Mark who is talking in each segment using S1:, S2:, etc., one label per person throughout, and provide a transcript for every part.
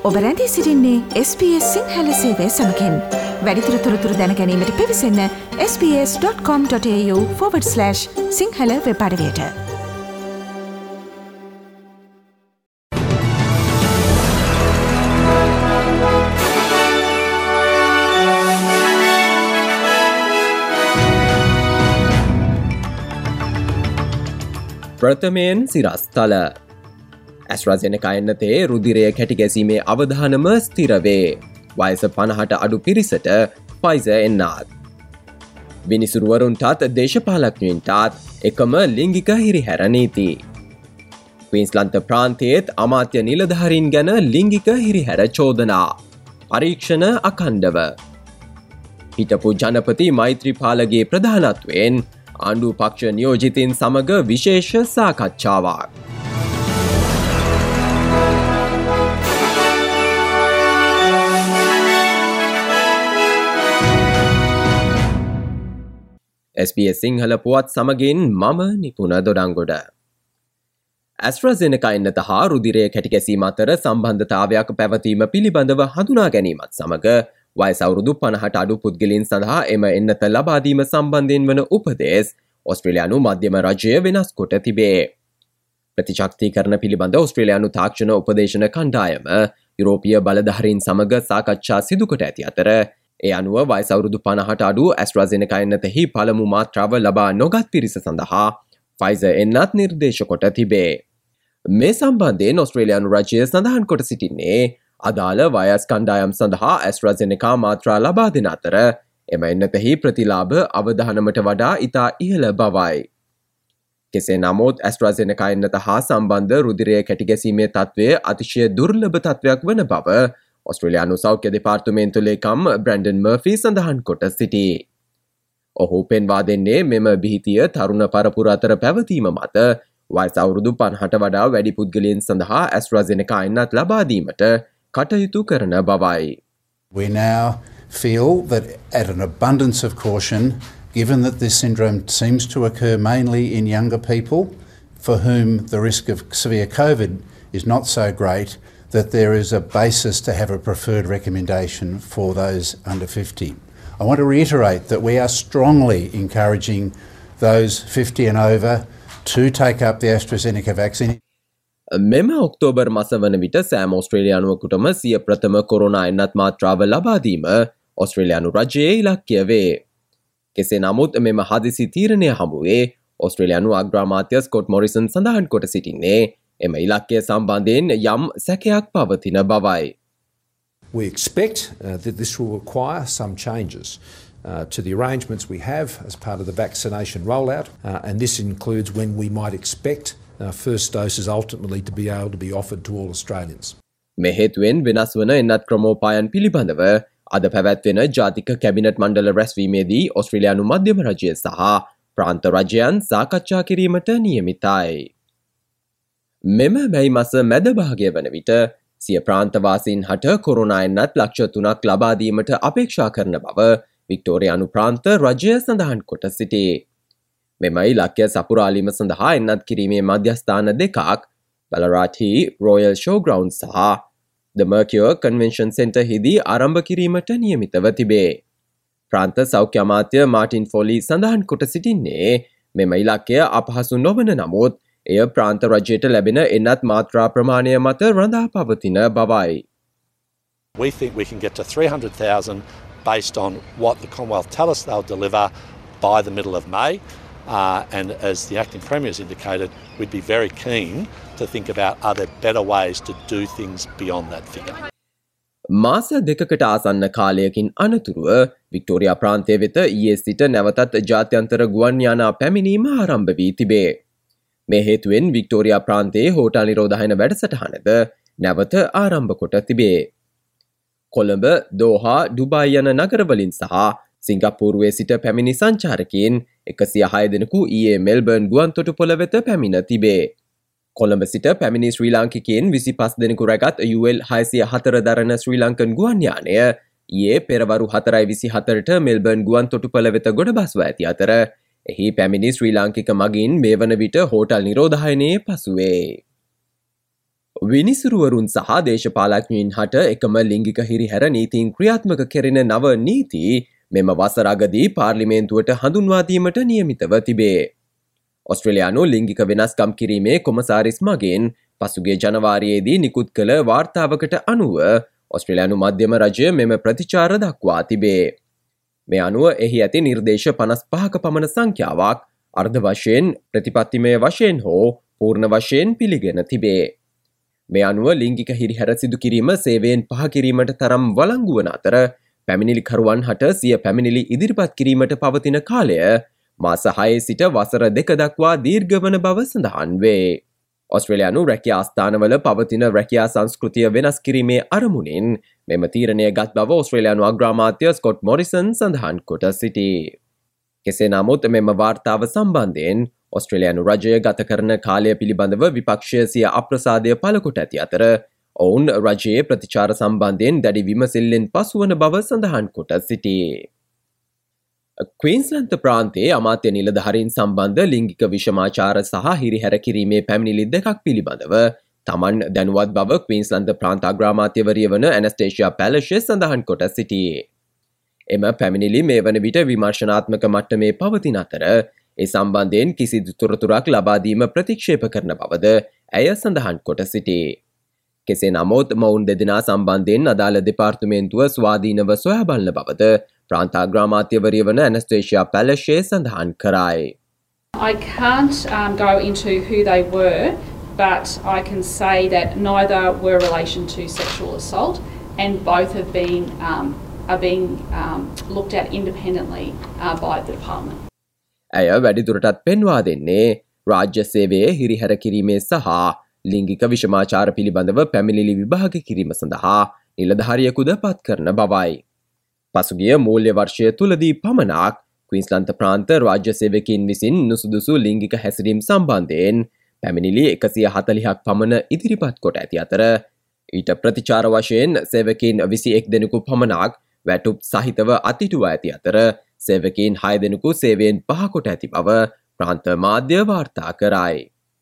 S1: ඔබ රැඳී සිටින්නේ SBS සිංහල සේවය සමගින්. වැඩිදුර තොරතුරු දැන ගැනීමට පිවිසන්න sbs.com.au/සිංහල වෙබ් අඩවියට.
S2: ප්‍රථමයෙන් සිරස්තල AstraZeneca එන්නතේ රුධිරය කැටි ගැසීමේ අවධානම ස්ථිර වේ. වයස 50ට අඩු පිරිසට Pfizer එන්නත්. විනිසුරුවරුන්ටත් දේශපාලඥයින්ටත් එකම ලිංගික හිරිහැර නීති. ක්වීන්ස්ලන්ත ප්‍රාන්තයේත් අමාත්‍ය නිලධාරීන් ගැන ලිංගික හිරිහැර චෝදනා. පරීක්ෂණ අඛණ්ඩව. හිටපු ජනපති මෛත්‍රීපාලගේ ප්‍රධානත්වයෙන් ආණ්ඩු පක්ෂ නියෝජිතින් සමග විශේෂ සාකච්ඡාවක්. SBS සිංහල පුවත් සමගින් මම නිපුණ දොඩංගොඩ. AstraZeneca එන්නත හා රුධිරය කැටිගැසීම අතර සම්බන්ධතාවයක් පැවතීම පිළිබඳව හඳුනා ගැනීමත් සමග වයස අවුරුදු 50ට අඩු පුද්ගලයන් සඳහා එම එන්නත ලබා දීම සම්බන්ධයෙන් වන උපදෙස් ඔස්ට්‍රේලියානු මධ්‍යම රජය වෙනස් කොට තිබේ. ප්‍රතිශක්තිකරණ පිළිබඳ ඔස්ට්‍රේලියානු තාක්ෂණ උපදේශන කණ්ඩායම යුරෝපීය බලධාරීන් සමග සාකච්ඡා සිදු කොට ඇති අතර ඒ අනුව වයස අවුරුදු 50ට අඩු AstraZeneca එන්නතෙහි පළමු මාත්‍රාව ලබා නොගත් පිරිස සඳහා Pfizer එන්නත් නිර්දේශ කොට තිබේ. මේ සම්බන්ධයෙන් ඔස්ට්‍රේලියානු රජය සඳහන් කොට සිටින්නේ අදාළ වයස් කණ්ඩායම් සඳහා AstraZeneca මාත්‍රා ලබා දෙන අතර එම එන්නතෙහි ප්‍රතිලාභ අවධානමට වඩා ඉතා ඉහළ බවයි. කෙසේ නමුත් AstraZeneca එන්නත හා සම්බන්ධ රුධිරය කැටිගැසීමේ තත්ත්වය අතිශය දුර්ලභ තත්ත්වයක් වන බව ඔස්ට්‍රේලියානු සෞඛ්‍ය දෙපාර්තමේන්තු ලේකම් බ්‍රැන්ඩන් මර්ෆී සඳහන් කොට සිටී. ඔහු පෙන්වා දෙන්නේ මෙම බිහිතිය තරුණ පරපුර අතර පැවතීම මත වයස අවුරුදු 50ට වඩා වැඩි පුද්ගලයන් සඳහා AstraZeneca එන්නත් ලබා දීමට කටයුතු කරන බවයි.
S3: We now feel that at an abundance of caution, given that this syndrome seems to occur mainly in younger people for whom the risk of severe COVID is not so great, that there is a basis to have a preferred recommendation for those under 50. I want to reiterate that we are strongly encouraging those 50 and over to take up the AstraZeneca vaccine.
S2: මෙම October මාස වන විට සෑම ඔස්ට්‍රේලියානුවෙකුටම සිය ප්‍රථම corona එන්නත් මාත්‍රාව ලබා දීම ඔස්ට්‍රේලියානු රජයේ ඉලක්කය වේ. කෙසේ නමුත් මෙම හදිසි තීරණය හමුවේ ඔස්ට්‍රේලියානු අග්‍රාමාත්‍ය ස්කොට් මොරිසන් සඳහන් කොට සිටින්නේ එම ඉලක්කය සම්බන්ධයෙන් යම් සැකයක් පවතින බවයි.
S4: We expect that this will require some changes to the arrangements we have as part of the vaccination rollout, and this includes when we might expect first doses ultimately to be able to be offered to all Australians.
S2: මේ හේතුවෙන් වෙනස් වන එන්නත් ක්‍රමෝපායන් පිළිබඳව අද පැවැත්වෙන ජාතික cabinet මණ්ඩල රැස්වීමේදී ඔස්ට්‍රේලියානු මධ්‍යම රජය සහ ප්‍රාන්ත රජයන් සාකච්ඡා කිරීමට නියමිතයි. මෙම මැයි මාස මැද භාගය වන විට සිය ප්‍රාන්තවාසීන් හට කොරෝනා එන්නත් ලක්ෂ 3ක් ලබා දීමට අපේක්ෂා කරන බව වික්ටෝරියානු ප්‍රාන්ත රජය සඳහන් කොට සිටී. මෙම ඉලක්කය සපුරාලීම සඳහා එන්නත් කිරීමේ මධ්‍යස්ථාන දෙකක් බැලරාටි රොයල් ෂෝග්‍රවුන්ඩ් සහ ද මර්කියර් කන්වෙන්ෂන් සෙන්ටර් හිදී ආරම්භ කිරීමට නියමිතව තිබේ. ප්‍රාන්ත සෞඛ්‍ය අමාත්‍ය මාටින් ෆොලි සඳහන් කොට සිටින්නේ මෙම ඉලක්කය අපහසු නොවන නමුත් එය ප්‍රාන්ත රජයට ලැබෙන එන්නත් මාත්‍රා ප්‍රමාණය මත රඳා පවතින බවයි.
S5: We think we can get to 300,000 based on what the Commonwealth tell us they'll deliver by the middle of May. And as the acting Premier has indicated, we'd be very keen to think about are there better ways to do things beyond that figure.
S2: මාස දෙකකට ආසන්න කාලයකින් අනතුරුව Victoria ප්‍රාන්තය වෙත ඊයේ සිට නැවතත් ජාත්‍යන්තර ගුවන් යානා පැමිණීම ආරම්භ වී තිබේ. මේ හේතුවෙන් වික්ටෝරියා ප්‍රාන්තයේ හෝටල් නිරෝධායන වැඩසටහනද නැවත ආරම්භ කොට තිබේ. කොළඹ, දෝහා, ඩුබායි යන නගරවලින් සහ සිංගප්පූරුවේ සිට පැමිණි සංචාරකයන් 106 දෙනෙකු ඊයේ මෙල්බර්න් ගුවන්තොටුපොළ වෙත පැමිණ තිබේ. කොළඹ සිට පැමිණි ශ්‍රී ලාංකිකයන් 25 දෙනෙකු රැගත් UL 604 දරන ශ්‍රී ලංකන් ගුවන් යානය ඊයේ පෙරවරු 4:24ට මෙල්බර්න් ගුවන්තොටුපොළ වෙත ගොඩ බස්වා ඇති අතර එහි පැමිණි ශ්‍රී ලාංකික මගින් මේ වන විට හෝටල් නිරෝධායනයේ පසුවේ. විනිසුරුවරුන් සහ දේශපාලඥයින් හට එකම ලිංගික හිරිහැර නීතීන් ක්‍රියාත්මක කෙරෙන නව නීති මෙම වසරගදී පාර්ලිමේන්තුවට හඳුන්වාදීමට නියමිතව තිබේ. ඔස්ට්‍රේලියානු ලිංගික වෙනස්කම් කිරීමේ කොමසාරිස් මගින් පසුගිය ජනවාරියේදී නිකුත් කළ වාර්තාවකට අනුව ඔස්ට්‍රේලියානු මධ්‍යම රජය මෙම ප්‍රතිචාර දක්වා තිබේ. මේ අනුව එහි ඇති නිර්දේශ 55ක පමණ සංඛ්‍යාවක් අර්ධ වශයෙන් ප්‍රතිපත්තිමය වශයෙන් හෝ පූර්ණ වශයෙන් පිළිගෙන තිබේ. මේ අනුව ලිංගික හිරිහැර සිදු කිරීම සේවයෙන් පහ කිරීමට තරම් වළංගු වන අතර පැමිණිලිකරුවන් හට සිය පැමිණිලි ඉදිරිපත් කිරීමට පවතින කාලය මාස 6 සිට වසර 2 දක්වා දීර්ඝ වන බව සඳහන් වේ. ඔස්ට්‍රේලියානු රැකියා ස්ථානවල පවතින රැකියා සංස්කෘතිය වෙනස් කිරීමේ අරමුණින් මෙම තීරණය ගත් බව ඔස්ට්‍රේලියානු අග්‍රාමාත්‍ය ස්කොට් මොරිසන් සඳහන් කොට සිටී. කෙසේ නමුත් මෙම වාර්තාව සම්බන්ධයෙන් ඔස්ට්‍රේලියානු රජය ගත කරන කාලය පිළිබඳව විපක්ෂය සිය අප්‍රසාදය පළ කොට ඇති අතර ඔවුන් රජයේ ප්‍රතිචාර සම්බන්ධයෙන් දැඩි විමසිල්ලෙන් පසුවන බව සඳහන් කොට සිටී. ක්වීන්ස්ලන්ත ප්‍රාන්තයේ අමාත්‍ය නිලධාරීන් සම්බන්ධ ලිංගික විෂමාචාර සහ හිරිහැර කිරීමේ පැමිණිලි දෙකක් පිළිබඳව තමන් දැනුවත් බව ක්වීන්ස්ලන්ත ප්‍රාන්ත අග්‍රාමාත්‍යවරිය වන ඇනස්ටේෂියා පැලෂේ සඳහන් කොට සිටියේ. එම පැමිණිලි මේ වන විට විමර්ශනාත්මක මට්ටමේ පවතින අතර ඒ සම්බන්ධයෙන් කිසිදු තොරතුරක් ලබා දීම ප්‍රතික්ෂේප කරන බවද ඇය සඳහන් කොට සිටී. කෙසේ නමුත් මොවුන් දෙදෙනා සම්බන්ධයෙන් අදාළ දෙපාර්තමේන්තුව ස්වාධීනව සොයා බලන බවද ප්‍රාන්ත අග්‍රාමාත්‍යවරිය වන ඇනස්ටේෂියා පැලෂේ සඳහන් කරයි.
S6: I can't go into who they were, but I can say that neither were relation to sexual assault, and both have been are being looked at independently by the department.
S2: ඇය වැඩිදුරටත් පෙන්වා දෙන්නේ රාජ්‍ය සේවයේ හිරිහැර කිරීමේ සහ ලිංගික විෂමාචාර පිළිබඳව පැමිණිලි විභාග කිරීම සඳහා නිලධාරියෙකුද පත් කරන බවයි. පසුගිය මූල්‍ය වර්ෂය තුලදී පමණක් ක්වීන්ස්ලන්ත ප්‍රාන්ත රාජ්‍ය සේවකයින් විසින් නුසුදුසු ලිංගික හැසිරීම් සම්බන්ධයෙන් පැමිණිලි 140ක් පමණ ඉදිරිපත් කොට ඇති අතර ඊට ප්‍රතිචාර වශයෙන් සේවකයින් 21 දෙනෙකු පමණක් වැටුප් සහිතව අතිටුවා ඇති අතර සේවකයින් 6 දෙනෙකු සේවයෙන් පහ කොට ඇති බව ප්‍රාන්ත මාධ්‍ය වාර්තා කරයි.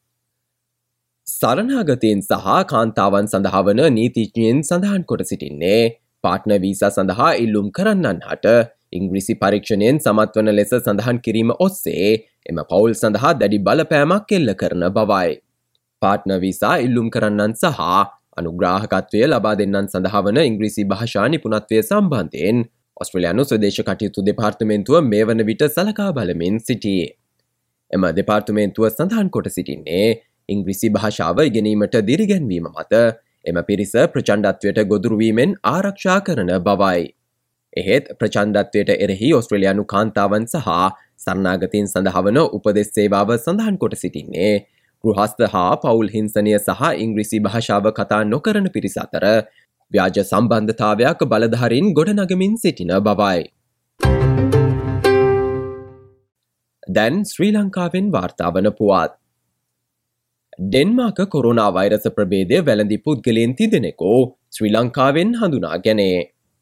S2: සරණාගතයන් සහ කාන්තාවන් සඳහා වන නීතිඥයන් සඳහන් කොට සිටින්නේ පාර්ට්නර් වීසා සඳහා ඉල්ලුම් කරන්නන් හට ඉංග්‍රීසි පරීක්ෂණයෙන් සමත් වන ලෙස සඳහන් කිරීම ඔස්සේ එම පවුල් සඳහා දැඩි බලපෑමක් එල්ල කරන බවයි. පාර්ට්නර් වීසා ඉල්ලුම් කරන්නන් සහ අනුග්‍රාහකත්වය ලබා දෙන්නන් සඳහා වන ඉංග්‍රීසි භාෂා නිපුණත්වය සම්බන්ධයෙන් ඔස්ට්‍රේලියානු ස්වදේශ කටයුතු දෙපාර්තමේන්තුව මේ වන විට සලකා බලමින් සිටියේ. එම දෙපාර්තමේන්තුව සඳහන් කොට සිටින්නේ ඉංග්‍රීසි භාෂාව ඉගෙනීමට දිරිගැන්වීම මත එම පිරිස ප්‍රචණ්ඩත්වයට ගොදුරුවීමෙන් ආරක්ෂා කරන බවයි. එහෙත් ප්‍රචණ්ඩත්වයට එරෙහි ඔස්ට්‍රේලියානු කාන්තාවන් සහ සරණාගතයන් සඳහා වන උපදෙස් සේවාව සඳහන් කොට සිටින්නේ ගෘහස්ත හා පවුල් හිංසනය සහ ඉංග්‍රීසි භාෂාව කතා නොකරන පිරිස අතර ව්‍යාජ සම්බන්ධතාවයක් බලධාරීන් ගොඩනගමින් සිටින බවයි. දැන් ශ්‍රී ලංකාවෙන් වාර්තා වන පුවත්. ඩෙන්මාර්ක කොරෝනා වෛරස ප්‍රභේදය වැළඳි පුද්ගලයන් තිදෙනෙකු ශ්‍රී ලංකාවෙන් හඳුනා ගැනේ.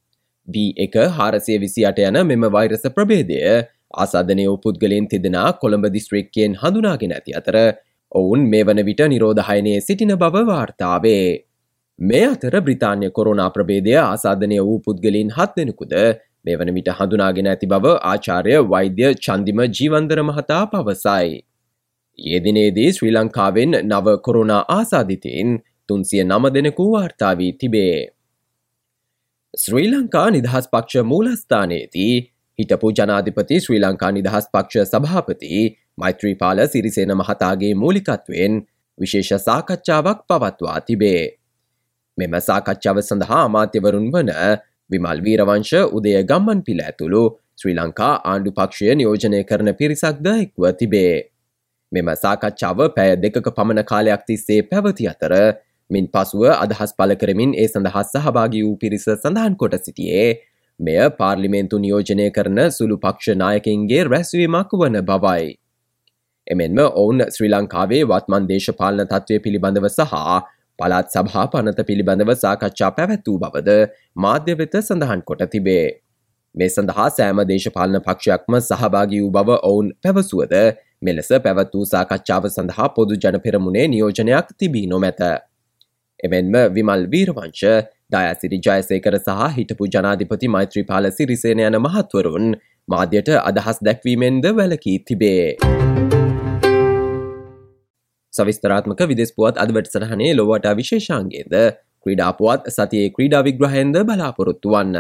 S2: B1-428 යන මෙම වෛරස ප්‍රභේදය ආසාදනය වූ පුද්ගලයන් තිදෙනා කොළඹ දිස්ත්‍රික්කයෙන් හඳුනාගෙන ඇති අතර ඔවුන් මේ වන විට නිරෝධහයනයේ සිටින බව වාර්තා වේ. මේ අතර බ්‍රිතාන්‍ය කොරෝනා ප්‍රභේදය ආසාදනය වූ පුද්ගලයන් 7 දෙනෙකුද මේ වන විට හඳුනාගෙන ඇති බව ආචාර්ය වෛද්‍ය චන්දිම ජීවන්දර මහතා පවසයි. ඊයේ දිනේදී ශ්‍රී ලංකාවෙන් නව කොරෝනා ආසාදිතයින් 309 දෙනෙකු වාර්තා වී තිබේ. ශ්‍රී ලංකා නිදහස් පක්ෂ මූලස්ථානයේදී හිටපු ජනාධිපති ශ්‍රී ලංකා නිදහස් පක්ෂ සභාපති මෛත්‍රීපාල සිරිසේන මහතාගේ මූලිකත්වයෙන් විශේෂ සාකච්ඡාවක් පවත්වා තිබේ. මෙම සාකච්ඡාව සඳහා අමාත්‍යවරුන් වන විමල් වීරවංශ උදය ගම්මන්පිල ඇතුළු ශ්‍රී ලංකා ආණ්ඩු පක්ෂය නියෝජනය කරන පිරිසක්ද එක්ව තිබේ. මෙම සාකච්ඡාව පැය 2ක පමණ කාලයක් තිස්සේ පැවති අතර මින් පසුව අදහස් පළ කරමින් ඒ සඳහා සහභාගී වූ පිරිස සඳහන් කොට සිටියේ මෙය පාර්ලිමේන්තු නියෝජනය කරන සුළු පක්ෂ නායකයින්ගේ රැස්වීමක් වන බවයි. එමෙන්ම ඔවුන් ශ්‍රී ලංකාවේ වත්මන් දේශපාලන තත්ත්වය පිළිබඳව සහ පළාත් සභා පනත පිළිබඳව සාකච්ඡා පැවැත් වූ බවද මාධ්‍ය වෙත සඳහන් කොට තිබේ. මේ සඳහා සෑම දේශපාලන පක්ෂයක්ම සහභාගී වූ බව ඔවුන් පැවසුවද මෙලෙස පැවැත් වූ සාකච්ඡාව සඳහා පොදු ජන පෙරමුණේ නියෝජනයක් තිබී නොමැත. එමෙන්ම විමල් වීරවංශ, දයාසිරි ජයසේකර සහ හිටපු ජනාධිපති මෛත්‍රීපාල සිරිසේන යන මහත්වරුන් මාධ්‍යට අදහස් දැක්වීමෙන්ද වැළකී තිබේ. සවිස්තරාත්මක විදෙස් පුවත් අද වැඩසටහනේ ලොවට විශේෂාංගයේද ක්‍රීඩා පුවත් සතියේ ක්‍රීඩා විග්‍රහයෙන්ද බලාපොරොත්තු වන්න.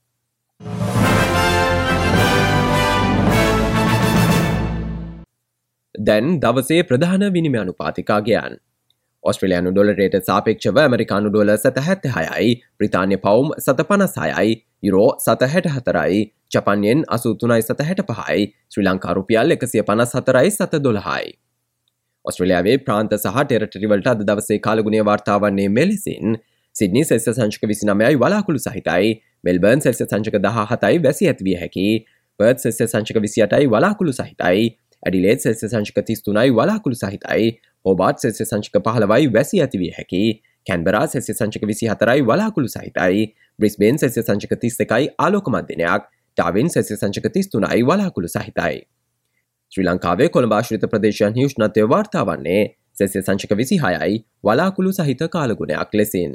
S2: දැන් දවසේ ප්‍රධාන විනිමය අනුපාතිකාගයන්. ඔස්ට්‍රේලියානු ඩොලරයට සාපේක්ෂව ඇමරිකානු ඩොලර් 7.76යි, බ්‍රිතාන්‍ය පවුම් 7.56යි, යුරෝ 7.64යි, ජපාන් යෙන් 83.65යි, ශ්‍රී ලංකා රුපියල් 154.12යි. ඔස්ට්‍රේලියාවේ ප්‍රාන්ත සහ ටෙරටරි වලට අද දවසේ කාලගුණය වාර්තා වන්නේ මෙලෙසින්: සිඩ්නි සෙල්සියස් අංශක 29යි වලාකුළු සහිතයි, මෙල්බර්න් සෙල්සියස් අංශක 17යි වැසි ඇතිවිය හැකියි, පර්ත් සෙල්සියස් අංශක 28යි වලාකුළු සහිතයි, ඇඩිලේඩ් සෙල්සියස් අංශක 33යි වලාකුළු සහිතයි, හෝබාර්ට් සෙල්සියස් අංශක 15යි වැසි ඇතිවිය හැකියි, කැන්බරා සෙල්සියස් අංශක 24යි වලාකුළු සහිතයි, බ්‍රිස්බේන් සෙල්සියස් අංශක 31යි ආලෝකමත් දිනයක්, ඩාවින් සෙල්සියස් අංශක 33යි වලාකුළු සහිතයි. ශ්‍රී ලංකාවේ කොළඹ ආශ්‍රිත ප්‍රදේශයන්හි උෂ්ණත්වය වාර්තා වන්නේ සෙල්සියස් අංශක 26යි වලාකුළු සහිත කාලගුණයක් ලෙසින්.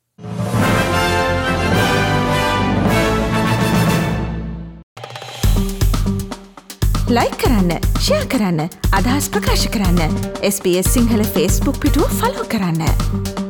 S1: ලයික් කරන්න, ෂෙයා කරන්න, අදහස් ප්‍රකාශ කරන්න. SBS සිංහල Facebook පිටුව ෆලෝ කරන්න.